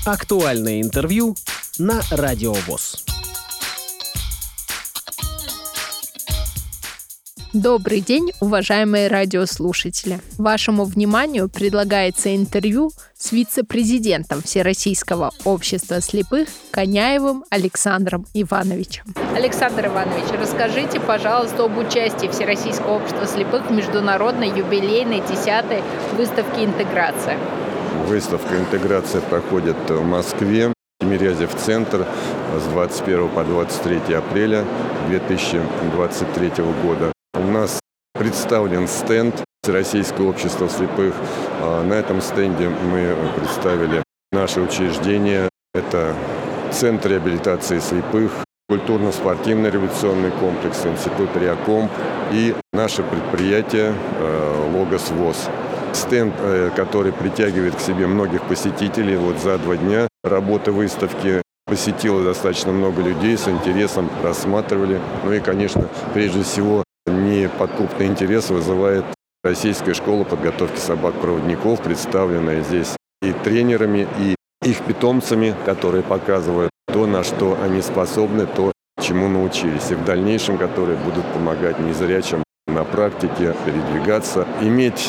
Актуальное интервью на Радио ВОС. Добрый день, уважаемые радиослушатели! Вашему вниманию предлагается интервью с вице-президентом Всероссийского общества слепых Коняевым Александром Ивановичем. Александр Иванович, расскажите, пожалуйста, об участии Всероссийского общества слепых в международной юбилейной 10-й выставке «Интеграция». Выставка «Интеграция» проходит в Москве, в Тимирязев-центр с 21 по 23 апреля 2023 года. У нас представлен стенд Всероссийского общества слепых. На этом стенде мы представили наше учреждение. Это Центр реабилитации слепых, культурно-спортивный революционный комплекс, Институт Реакомп и наше предприятие «Логос ВОС». Стенд, который притягивает к себе многих посетителей. Вот за 2 дня работы выставки посетило достаточно много людей, с интересом рассматривали. Ну и, конечно, прежде всего, неподкупный интерес вызывает Российская школа подготовки собак-проводников, представленная здесь и тренерами, и их питомцами, которые показывают то, на что они способны, то, чему научились, и в дальнейшем, которые будут помогать незрячим на практике передвигаться, иметь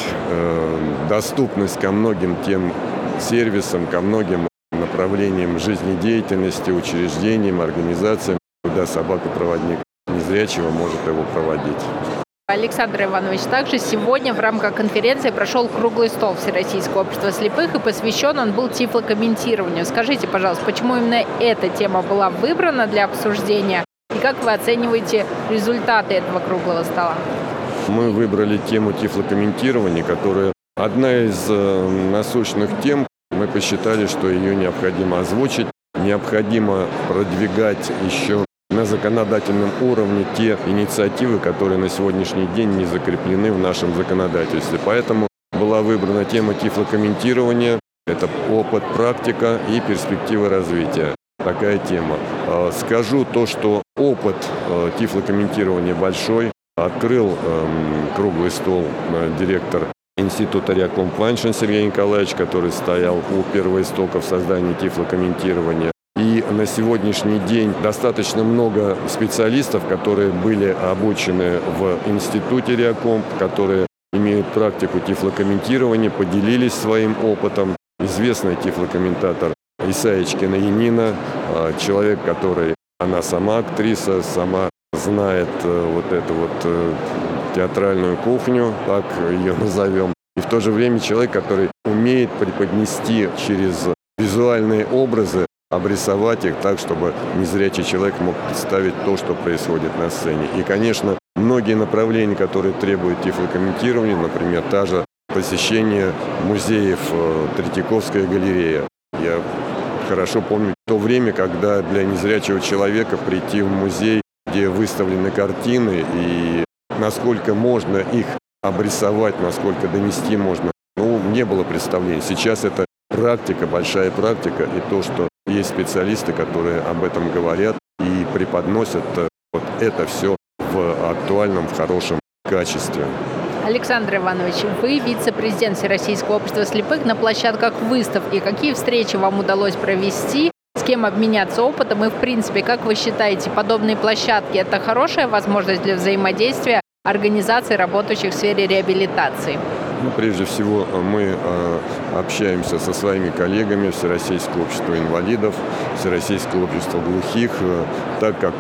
доступность ко многим тем сервисам, ко многим направлениям жизнедеятельности, учреждениям, организациям, куда собака-проводник незрячего может его проводить. Александр Иванович, также сегодня в рамках конференции прошел круглый стол Всероссийского общества слепых, и посвящен он был тифлокомментированию. Скажите, пожалуйста, почему именно эта тема была выбрана для обсуждения, и как вы оцениваете результаты этого круглого стола? Мы выбрали тему тифлокомментирования, которая одна из насущных тем. Мы посчитали, что ее необходимо озвучить, необходимо продвигать еще на законодательном уровне те инициативы, которые на сегодняшний день не закреплены в нашем законодательстве. Поэтому была выбрана тема тифлокомментирования. Это опыт, практика и перспективы развития. Такая тема. Скажу то, что опыт тифлокомментирования большой. Открыл круглый стол директор Института Реакомп Ваншин Сергей Николаевич, который стоял у первоистоков создания тифлокомментирования. И на сегодняшний день достаточно много специалистов, которые были обучены в Институте Реакомп, которые имеют практику тифлокомментирования, поделились своим опытом. Известный тифлокомментатор Исаечкина Янина, человек, который, она сама актриса, сама знает вот эту вот театральную кухню, так ее назовем. И в то же время человек, который умеет преподнести через визуальные образы, обрисовать их так, чтобы незрячий человек мог представить то, что происходит на сцене. И, конечно, многие направления, которые требуют тифлокомментирования, например, та же посещение музеев, Третьяковская галерея. Я хорошо помню то время, когда для незрячего человека прийти в музей, где выставлены картины, и насколько можно их обрисовать, насколько донести можно, не было представления. Сейчас это практика, большая практика, и то, что есть специалисты, которые об этом говорят и преподносят вот это все в актуальном, в хорошем качестве. Александр Иванович, вы вице-президент Всероссийского общества слепых. На площадках выставки какие встречи вам удалось провести? С кем обменяться опытом? И, в принципе, как вы считаете, подобные площадки – это хорошая возможность для взаимодействия организаций, работающих в сфере реабилитации? Прежде всего, мы общаемся со своими коллегами Всероссийского общества инвалидов, Всероссийского общества глухих, так как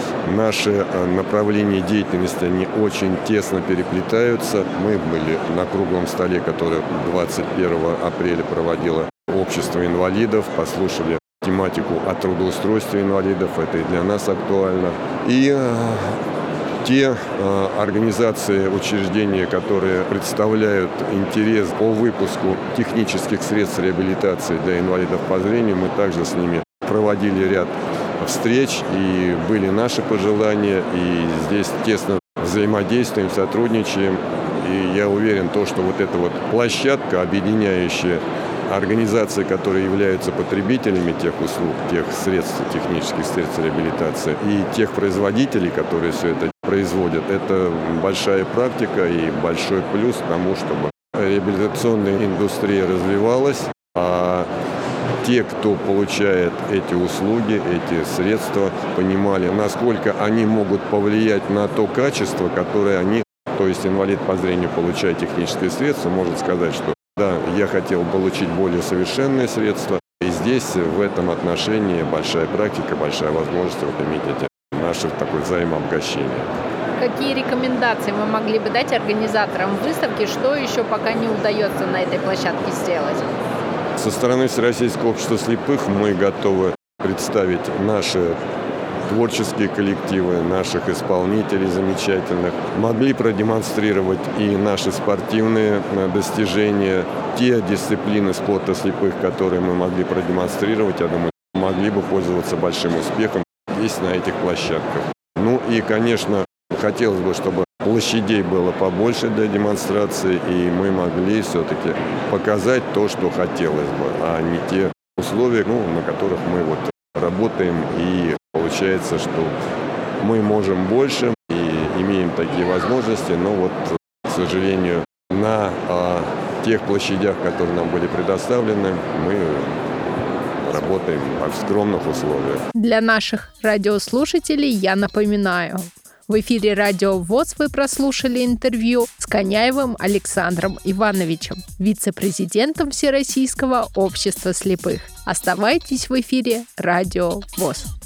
наши направления деятельности, они очень тесно переплетаются. Мы были на круглом столе, который 21 апреля проводило общество инвалидов, послушали тематику о трудоустройстве инвалидов, это и для нас актуально. И те организации, учреждения, которые представляют интерес по выпуску технических средств реабилитации для инвалидов по зрению, мы также с ними проводили ряд встреч, и были наши пожелания, и здесь тесно взаимодействуем, сотрудничаем. И я уверен, что вот эта вот площадка, объединяющая организации, которые являются потребителями тех услуг, тех средств, технических средств реабилитации, и тех производителей, которые все это производят, это большая практика и большой плюс к тому, чтобы реабилитационная индустрия развивалась, а те, кто получает эти услуги, эти средства, понимали, насколько они могут повлиять на то качество, которое они, то есть инвалид по зрению, получая техническое средство, может сказать, что да, я хотел получить более совершенные средства. И здесь в этом отношении большая практика, большая возможность вот иметь эти наши такое взаимообогащение. Какие рекомендации вы могли бы дать организаторам выставки, что еще пока не удается на этой площадке сделать? Со стороны Всероссийского общества слепых мы готовы представить наши творческие коллективы, наших исполнителей замечательных. Могли продемонстрировать и наши спортивные достижения, те дисциплины спорта слепых, которые мы могли продемонстрировать, я думаю, могли бы пользоваться большим успехом здесь, на этих площадках. Ну и, конечно, хотелось бы, чтобы площадей было побольше для демонстрации, и мы могли все-таки показать то, что хотелось бы, а не те условия, на которых мы вот работаем, и получается, что мы можем больше и имеем такие возможности, но вот, к сожалению, на тех площадях, которые нам были предоставлены, мы работаем в скромных условиях. Для наших радиослушателей я напоминаю. В эфире Радио ВОС вы прослушали интервью с Коняевым Александром Ивановичем, вице-президентом Всероссийского общества слепых. Оставайтесь в эфире Радио ВОС.